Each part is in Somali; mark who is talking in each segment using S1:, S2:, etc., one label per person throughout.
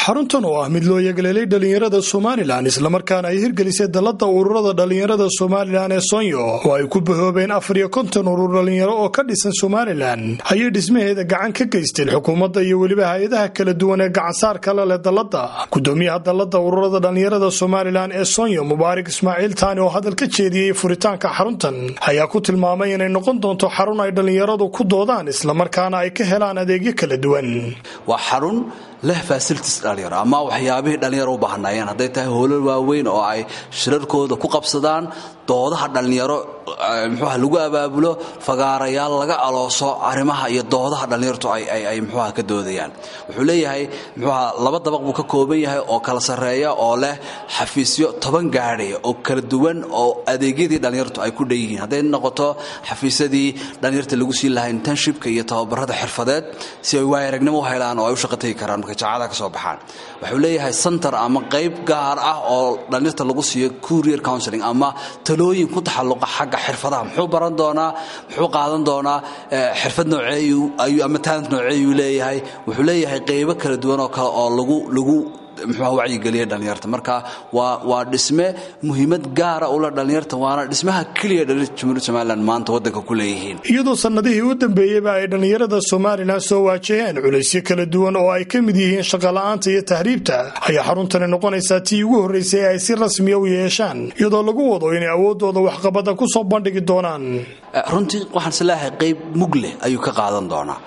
S1: xaruntan oo ah mid loo yeegaleelay dhalinyarada Soomaaliland isla markaana ay hirgelisay dalada ururada dhalinyarada Soomaaliland ee Sonyo oo ay ku bahoobeen 54 urur dhalinyaro oo ka dhisan Soomaaliland ayay dhismaheeda gacan ka geysteen xukuumadda iyo waliba hay'adaha kala duwan ee gacan saarka leh dalada gudoomiyaha dalada ururada dhalinyarada Soomaaliland ee Sonyo Mubaarak Ismaaciil Taani oo hadal ka jeediyay furitaanka xaruntan ayaa ku tilmaamay inay noqon doonto xarun ay dhalinyaradu ku doodaan isla markaana ay ka helaan adeegyo kala duwan
S2: waa xarun leh facilities dhalinyaro ama waxyaabihii dhalinyaro u baahnayeen haday tahay hoolal waaweyn oo ay shirarkooda ku qabsadaan doodaha dhalinyaro muxuu lagu abaabulo fagaarayaal laga alooso arimaha iyo doodaha dhalinyartu ay muxuu ka doodayaan wuxuu leeyahay muxuu laba dabaq buu ka kooban yahay oo kala sareeya oo leh xafiisyo 10 gaadhay oo kala duwan oo adeegyadii dhalinyartu ay ku dheeyeen haday noqoto xafiisadii dhalinyarta lagu sii lahayn internshipka iyo tababarada xirfadeed si ay waayaragnimo u helaan oo ay u shaqayn karaan jaacada ka soo baxaan wuxuu leeyahay center ama qayb gaar ah oo dhalinyarta lagu siiyo career counseling ama talooyin ku taxalluqa xagga xirfadaha muxuu baran doonaa muxuu qaadan doonaa xirfad nooceeyu ama talent nooceeyu leeyahay wuxuu leeyahay qaybo kala duwan oo kale oo lagu muxuu wacyi galiyay dhalinyarta marka waa dhisme muhiimad gaar ah oo la dhalinyarta waana dhismaha kaliya dhalinyarada Jamhuuriyadda Soomaaliland maanta wadanka ku leeyihiin
S1: iyadoo sanadihii u dambeeyay ay dhalinyarada Soomaaliland soo waajaheen culeysyo kala duwan oo ay ka mid yihiin shaqo la'aanta iyo tahriibta ayaa xaruntan noqonaysaa tii ugu horeysay ay si rasmi ah u yeeshaan iyadoo lagu wado inay awoodooda waxqabad ku soo bandhigi doonaan
S2: runtii waxaan islaahay qayb mugle ayuu ka qaadan doonaa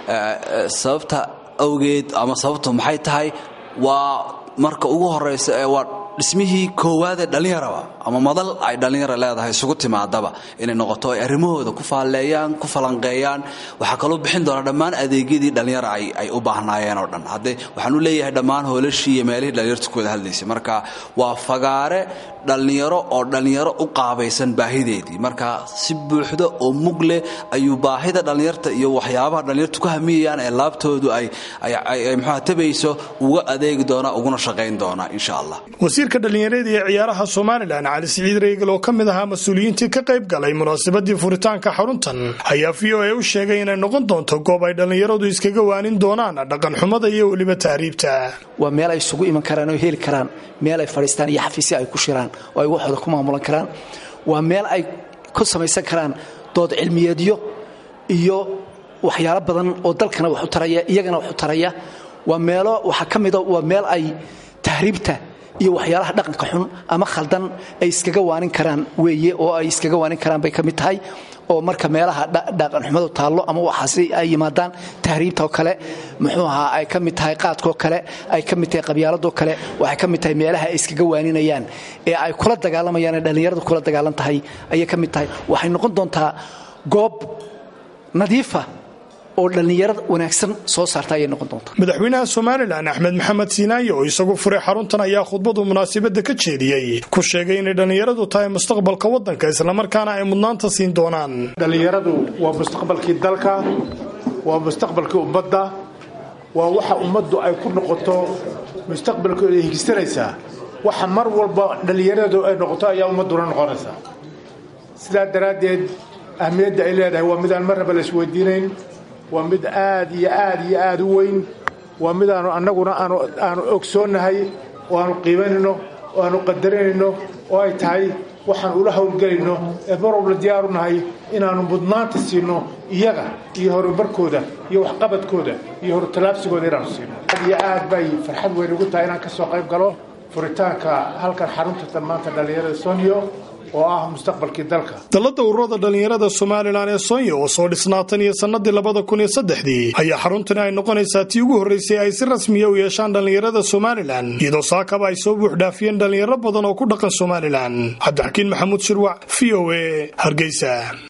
S2: sababta awgeed ama sababtu maxay tahay waa marka ugu horeysa ee waa dhismihii koowaad ee dhalinyarada ama madal ay dhalinyaro leedahay isugu timaadaba inay noqoto ay arimahooda ku faaleeyaan ku falanqeeyaan waxa kale oo bixin doona dhammaan adeegyadii dhalinyaro ay u baahnaayeen oo dhan hadee waxaan u leeyahay dhammaan hoolashii iyo meelihii dhalinyartu ku wada hadlaysay marka waa fagaare dhalinyaro u qaabaysan baahideedii marka si buuxda oo mugle ayuu baahida dhalinyarta iyo waxyaabaha dhalinyartu ka hamiyayaan ee laabtoodu ay muxuu tabayso uga adeegi doona uguna shaqeyn doona insha Allah
S1: wasiirka dhalinyarada ee ciyaaraha Soomaaliland Ali Saciid Reegal oo kamid ahaa mas'uuliyiintii ka qayb galay munaasabadii furitaanka xaruntan ayaa VOA u sheegay inay noqon doonto goob ay dhalinyaradu iskaga waanin doonaan dhaqan xumada iyo waliba taariibta
S3: waa meel ay isugu iman karaan oo heli karaan meel ay fariistaan iyo xafiisyo ay ku shiraan oo ay waxooda ku maamulan karaan waa meel ay ku samaysan karaan dood cilmiyeedyo iyo waxyaalo badan oo dalkana wax u taraya iyagana wax u taraya waa meelo waxa kamid ah waa meel ay tahriibta iyo waxyaalaha dhaqanka xun ama khaldan ay iskaga waanin karaan weeye oo ay iskaga waanin karaan bay kamid tahay oo marka meelaha dhaqan xumadu taalo ama waxaasi ay yimaadaan tahriibta oo kale muxuu ahaa ay kamid tahay qaadka oo kale ay kamid tahay qabyaalada oo kale waxay kamid tahay meelaha ay iskaga waaninayaan ee ay kula dagaalamayaan dhalinyaradu kula dagaalan tahay ayay kamid tahay waxay noqon doontaa goob nadiifa oo dhalinyarada wanaagsan soo saartay ay noqon doonto
S1: madaxweynaha Soomaaliland Axmed Maxamed Siinaayo oo isagu furay xaruntan ayaa khudbadu munaasabada ka jeediyay ku sheegay in dhalinyaradu tahay mustaqbalka wadanka isla markaana ay mudnaanta siin doonaan
S4: dhalinyaradu waa mustaqbalkii dalka waa mustaqbalkii ummadda waa waxa ummaddu ay ku noqoto mustaqbalkooda higsanaysa waxa mar walba dhalinyaradu ay noqoto ayaa ummaddu noqonaysa sidaa daraadeed ahmiyadda ay leedahay waa mid aan marnaba la isweydiinayn waa mid aad u weyn waa mid annaguna aanu ogsoonahay oo aanu qiimanayno oo aanu qadarinayno oo ay tahay waxaan ula hawlgelayno ee marwalba diyaaru nahay inaanu mudnaanta siino iyaga iyo horumarkooda iyo waxqabadkooda iyo hortalaabsigooda inaanu siino aad bay farxad weyn ugu tahay inaan ka soo qayb galo furitaanka halkan xarunta maanta dhalinyarada Sonyo oo ah mustaqbalkii dalka
S1: dalada ururada dhalinyarada Soomaaliland ee Sonyo oo soo dhisnaatan iyo sanadii 2003 ayaa xaruntan ay noqonaysaa tii ugu horeysay ay si rasmi ah u yeeshaan dhalinyarada Soomaaliland iyadoo saakaba ay soo buux dhaafiyeen dhalinyaro badan oo ku dhaqan Soomaaliland Cabdixakiin Maxamuud Shirwac VOA Hargeysa